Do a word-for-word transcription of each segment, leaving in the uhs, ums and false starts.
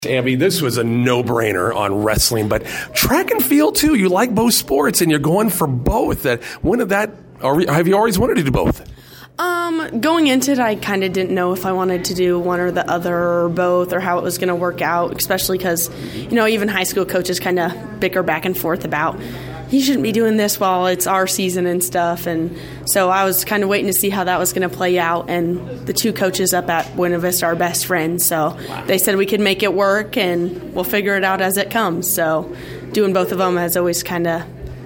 Abby, this was a no-brainer on wrestling, but track and field too. You like both sports, and you're going for both. That when did that? Or have you always wanted to do both? Um, going into it, I kind of didn't know if I wanted to do one or the other or both, or how it was going to work out. Especially because, you know, even high school coaches kind of bicker back and forth about, you shouldn't be doing this while it's our season and stuff. And so I was kind of waiting to see how that was going to play out. And the two coaches up at Buena Vista are best friends. So they said we could make it work and we'll figure it out as it comes. So doing both of them has always kind of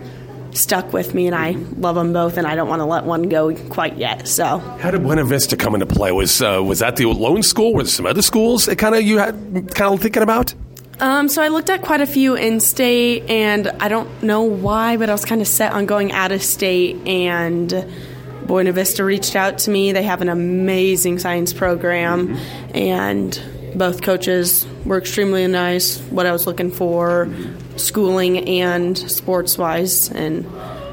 stuck with me, and I love them both, and I don't want to let one go quite yet. So how did Buena Vista come into play? Was uh, was that the lone school? Were there some other schools that kind of you had kind of thinking about? Um, so I looked at quite a few in state, and I don't know why, but I was kind of set on going out of state, and Buena Vista reached out to me. They have an amazing science program, mm-hmm. and both coaches were extremely nice, what I was looking for, schooling and sports-wise, and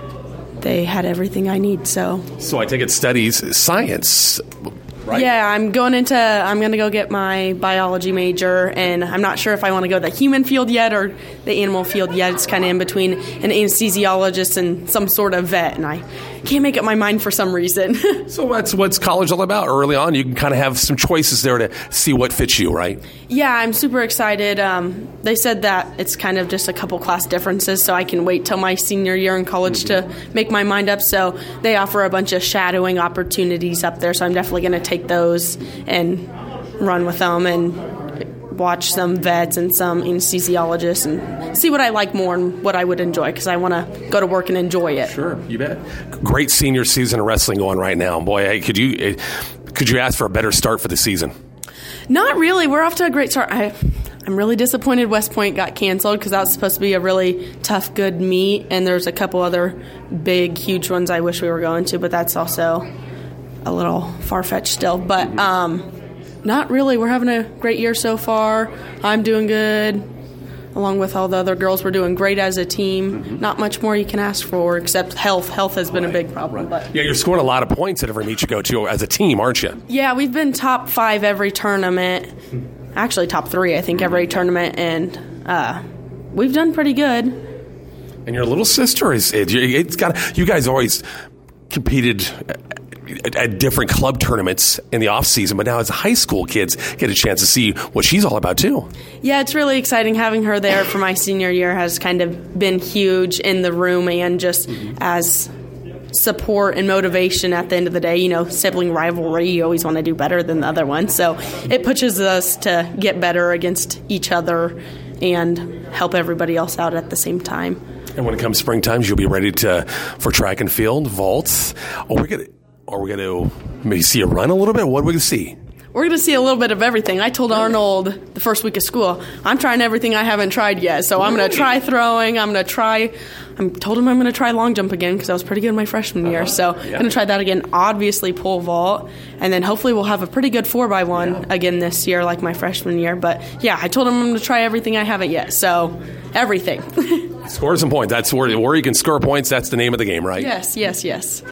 they had everything I need. So, so I take it studies science. Right. Yeah, I'm going into, I'm going to go get my biology major, and I'm not sure if I want to go the human field yet or the animal field yet. It's kind of in between an anesthesiologist and some sort of vet, and I can't make up my mind for some reason. So that's what's college all about. Early on, you can kind of have some choices there to see what fits you, right? Yeah, I'm super excited. Um, they said that it's kind of just a couple class differences, so I can wait till my senior year in college mm-hmm. to make my mind up. So they offer a bunch of shadowing opportunities up there, so I'm definitely going to take those and run with them and watch some vets and some anesthesiologists and see what I like more and what I would enjoy, because I want to go to work and enjoy it. Sure, you bet. Great senior season of wrestling going right now. Boy, hey, could you could you ask for a better start for the season? Not really. We're off to a great start. I, I'm really disappointed West Point got canceled, because that was supposed to be a really tough, good meet, and there's a couple other big, huge ones I wish we were going to, but that's also a little far-fetched still. But um, not really. We're having a great year so far. I'm doing good. Along with all the other girls, we're doing great as a team. Mm-hmm. Not much more you can ask for, except health. Health has been right. a big problem. Right. But yeah, you're scoring a lot of points at every meet you go to as a team, aren't you? Yeah, we've been top five every tournament. Actually, top three, I think, every tournament, and uh, we've done pretty good. And your little sister is it's got. You guys always competed at, at different club tournaments in the off season, but now as high school kids get a chance to see what she's all about too. Yeah, it's really exciting. Having her there for my senior year has kind of been huge in the room, and just mm-hmm. as support and motivation at the end of the day. You know, sibling rivalry, you always want to do better than the other one, so it pushes us to get better against each other and help everybody else out at the same time. And when it comes springtime, you'll be ready to for track and field, vaults. Are we gonna are we gonna maybe see a run a little bit? What are we gonna see? We're going to see a little bit of everything. I told Arnold the first week of school, I'm trying everything I haven't tried yet. So I'm going to try throwing. I'm going to try, I told him I'm going to try long jump again, because I was pretty good my freshman year. So I'm yeah. going to try that again. Obviously pole vault. And then hopefully we'll have a pretty good four by one yeah. again this year, like my freshman year. But yeah, I told him I'm going to try everything I haven't yet. So everything. Score some points. That's where, where you can score points. That's the name of the game, right? Yes, yes, yes.